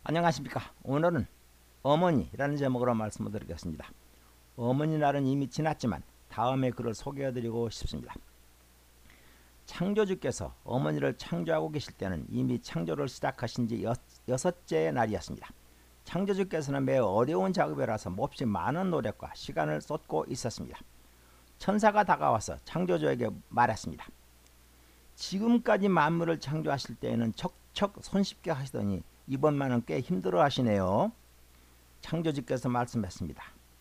안녕하십니까. 오늘은 어머니라는 제목으로 말씀을 드리겠습니다. 어머니 날은 이미 지났지만 다음에 그를 소개해드리고 싶습니다. 창조주께서 어머니를 창조하고 계실 때는 이미 창조를 시작하신 지 여섯째의 날이었습니다. 창조주께서는 매우 어려운 작업이라서 몹시 많은 노력과 시간을 쏟고 있었습니다. 천사가 다가와서 창조주에게 말했습니다. 지금까지 만물을 창조하실 때에는 척척 손쉽게 하시더니 이번만은 꽤 힘들어 하시네요. 창조주께서 말씀했습니다.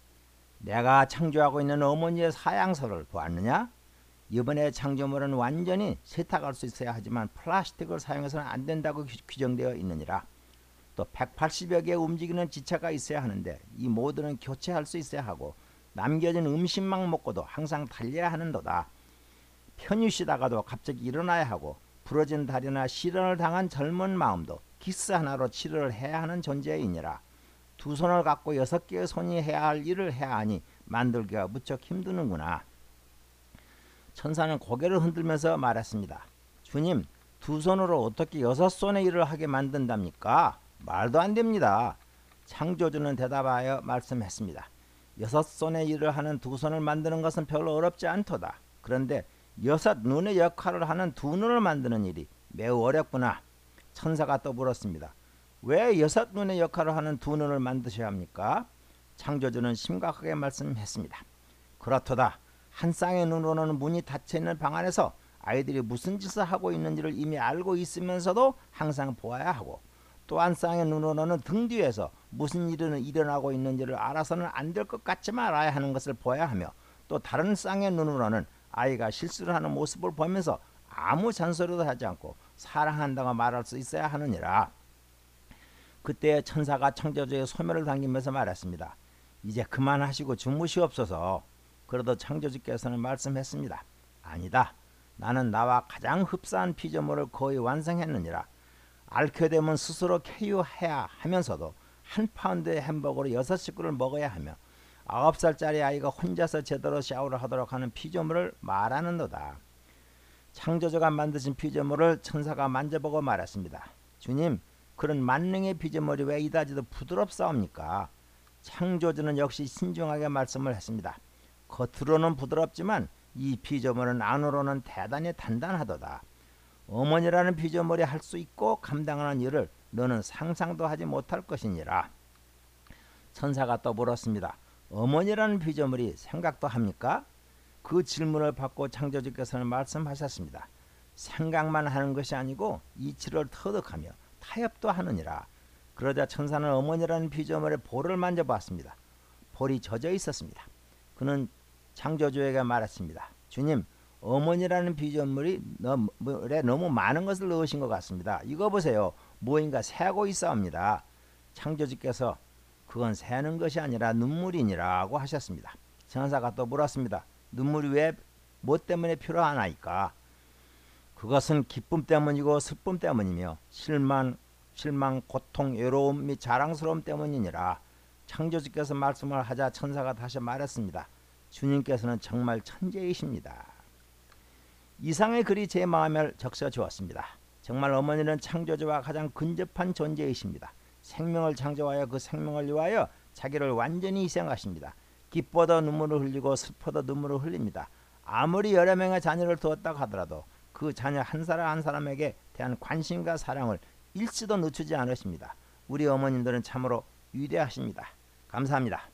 내가 창조하고 있는 어머니의 사양서를 보았느냐? 이번에 창조물은 완전히 세탁할 수 있어야 하지만 플라스틱을 사용해서는 안 된다고 규정되어 있느니라. 또 180여 개의 움직이는 지체가 있어야 하는데 이 모두는 교체할 수 있어야 하고 남겨진 음식만 먹고도 항상 달려야 하는도다. 편히 쉬다가도 갑자기 일어나야 하고 부러진 다리나 실현을 당한 젊은 마음도 키스 하나로 치료를 해야 하는 존재이니라. 두 손을 갖고 6개의 손이 해야 할 일을 해야 하니 만들기가 무척 힘드는구나. 천사는 고개를 흔들면서 말했습니다. 주님, 두 손으로 어떻게 6손의 일을 하게 만든답니까? 말도 안 됩니다. 창조주는 대답하여 말씀했습니다. 6손의 일을 하는 두 손을 만드는 것은 별로 어렵지 않도다. 그런데 6눈의 역할을 하는 두 눈을 만드는 일이 매우 어렵구나. 천사가 또 물었습니다. 왜 6눈의 역할을 하는 두 눈을 만드셔야 합니까? 창조주는 심각하게 말씀했습니다. 그렇도다. 한 쌍의 눈으로는 문이 닫혀있는 방 안에서 아이들이 무슨 짓을 하고 있는지를 이미 알고 있으면서도 항상 보아야 하고 또 한 쌍의 눈으로는 등 뒤에서 무슨 일이 일어나고 있는지를 알아서는 안 될 것 같지만 알아야 하는 것을 보아야 하며 또 다른 쌍의 눈으로는 아이가 실수를 하는 모습을 보면서 아무 잔소리도 하지 않고 사랑한다고 말할 수 있어야 하느니라. 그때 천사가 창조주의 소매를 당기면서 말했습니다. 이제 그만하시고 주무시옵소서. 그러도 창조주께서는 말씀했습니다. 아니다. 나는 나와 가장 흡사한 피조물을 거의 완성했느니라. 앓게 되면 스스로 쾌유해야 하면서도 한 파운드의 햄버거로 6식구를 먹어야 하며 9살짜리 아이가 혼자서 제대로 샤워를 하도록 하는 피조물을 말하는도다. 창조주가 만드신 피조물을 천사가 만져보고 말했습니다. 주님, 그런 만능의 피조물이 왜 이다지도 부드럽사옵니까? 창조주는 역시 신중하게 말씀을 했습니다. 겉으로는 부드럽지만 이 피조물은 안으로는 대단히 단단하도다. 어머니라는 피조물이 할 수 있고 감당하는 일을 너는 상상도 하지 못할 것이니라. 천사가 또 물었습니다. 어머니라는 피조물이 생각도 합니까? 그 질문을 받고 창조주께서는 말씀하셨습니다. 생각만 하는 것이 아니고 이치를 터득하며 타협도 하느니라. 그러자 천사는 어머니라는 피조물의 볼을 만져봤습니다. 볼이 젖어 있었습니다. 그는 창조주에게 말했습니다. 주님, 어머니라는 피조물이 물에 너무 많은 것을 넣으신 것 같습니다. 이거 보세요. 무엇인가 새고 있사옵니다. 창조주께서 그건 새는 것이 아니라 눈물이니라고 하셨습니다. 천사가 또 물었습니다. 눈물이 왜 뭐 때문에 필요하나이까? 그것은 기쁨 때문이고 슬픔 때문이며 실망, 고통, 외로움 및 자랑스러움 때문이니라. 창조주께서 말씀을 하자 천사가 다시 말했습니다. 주님께서는 정말 천재이십니다. 이상의 글이 제 마음을 적셔 주었습니다. 정말 어머니는 창조주와 가장 근접한 존재이십니다. 생명을 창조하여 그 생명을 위하여 자기를 완전히 희생하십니다. 기뻐도 눈물을 흘리고 슬퍼도 눈물을 흘립니다. 아무리 여러 명의 자녀를 두었다고 하더라도 그 자녀 한 사람 한 사람에게 대한 관심과 사랑을 일시도 늦추지 않으십니다. 우리 어머님들은 참으로 위대하십니다. 감사합니다.